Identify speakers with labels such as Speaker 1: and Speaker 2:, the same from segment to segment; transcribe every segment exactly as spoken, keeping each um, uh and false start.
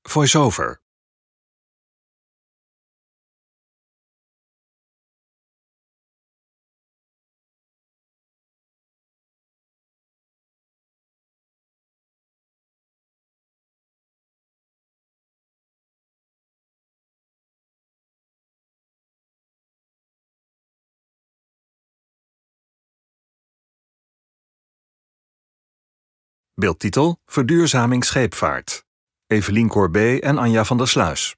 Speaker 1: Voice-over. Beeldtitel: Verduurzaming scheepvaart. Evelien Corbet en Anja van der Sluis.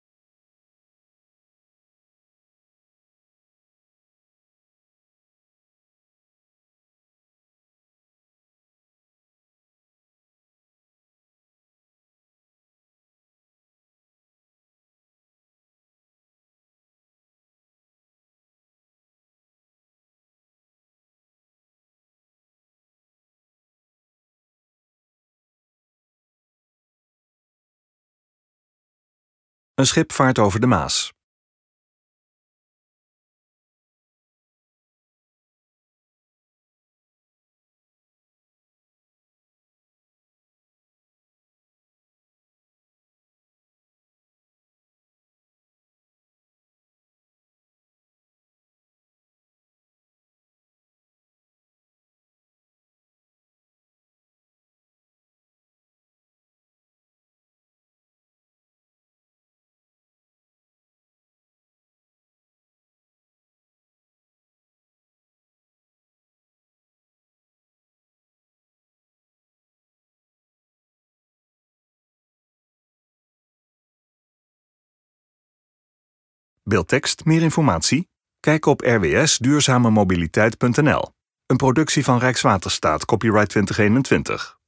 Speaker 1: Een schip vaart over de Maas. Beeldtekst: meer informatie? Kijk op r w s duurzame mobiliteit punt n l. Een productie van Rijkswaterstaat, copyright twintig eenentwintig.